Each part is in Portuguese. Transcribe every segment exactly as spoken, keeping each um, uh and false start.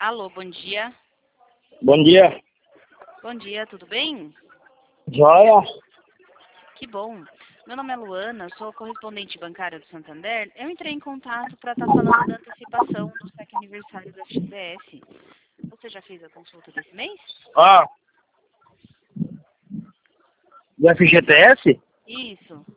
Alô, bom dia. Bom dia. Bom dia, tudo bem? Joia? Que bom. Meu nome é Luana, sou correspondente bancária do Santander. Eu entrei em contato para estar falando da antecipação do saque aniversário do F G T S. Você já fez a consulta desse mês? Ah. Do F G T S? Isso.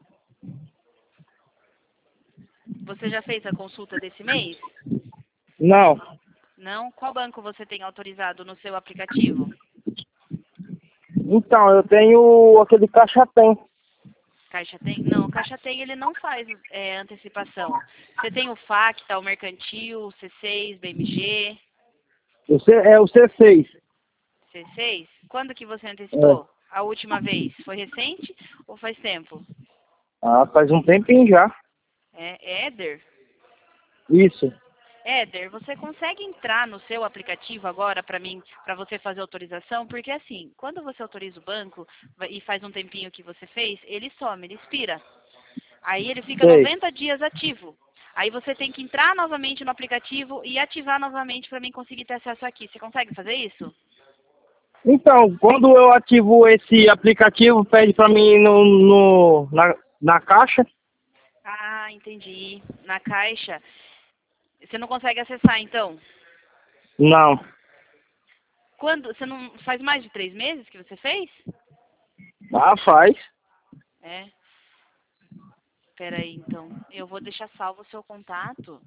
Você já fez a consulta desse mês? Não. Não? Qual banco você tem autorizado no seu aplicativo? Então, eu tenho aquele Caixa Tem. Caixa Tem? Não, o Caixa Tem ele não faz é, antecipação. Você tem o Facta, o Mercantil, o C seis, B M G, O C, é o C seis. C seis? Quando que você antecipou? É. A última vez? Foi recente ou faz tempo? Ah, faz um tempinho já. É Éder? Isso. Éder, você consegue entrar no seu aplicativo agora para mim, para você fazer autorização? Porque assim, quando você autoriza o banco vai- e faz um tempinho que você fez, ele some, ele expira. Aí ele fica Sei. noventa dias ativo. Aí você tem que entrar novamente no aplicativo e ativar novamente para mim conseguir ter acesso aqui. Você consegue fazer isso? Então, quando eu ativo esse aplicativo, pede pra mim ir no, no, na, na caixa. Ah, entendi. Na caixa. Você não consegue acessar, então? Não. Quando? Você não faz mais de três meses que você fez? Ah, faz. É. Peraí, então. Eu vou deixar salvo o seu contato.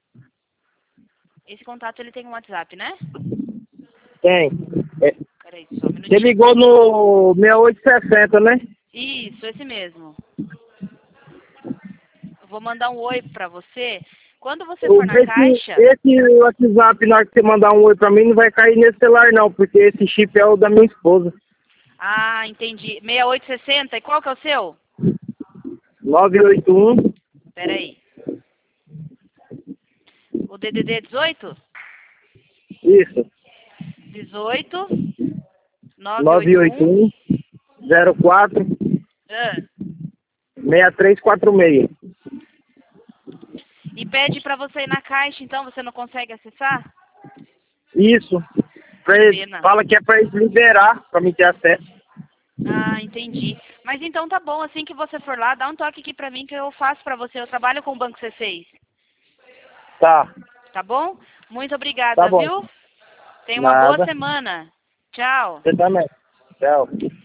Esse contato ele tem um WhatsApp, né? Tem. É, Peraí, só um você minutinho. ligou no seis oito sessenta, né? Isso, esse mesmo. Eu vou mandar um oi pra você. Quando você Eu for na vejo que caixa... esse WhatsApp, na hora que você mandar um oi pra mim, não vai cair nesse celular não, porque esse chip é o da minha esposa. Ah, entendi. seis oito sessenta. E qual que é o seu? nove oito um. Peraí. O D D D é dezoito? Isso. dezoito, nove oito nove oito um. um zero quatro Ah. seis três quatro seis. E pede pra você ir na caixa, então você não consegue acessar? Isso. Pra Que ele- pena. fala que é pra eles liberar, pra mim ter acesso. Ah, entendi. Mas então tá bom, assim que você for lá, dá um toque aqui pra mim que eu faço pra você. Eu trabalho com o Banco C seis. Tá. Tá bom? Muito Tá obrigada, bom. viu? Tenha uma boa Nada. semana. Tchau. Você também. Tchau.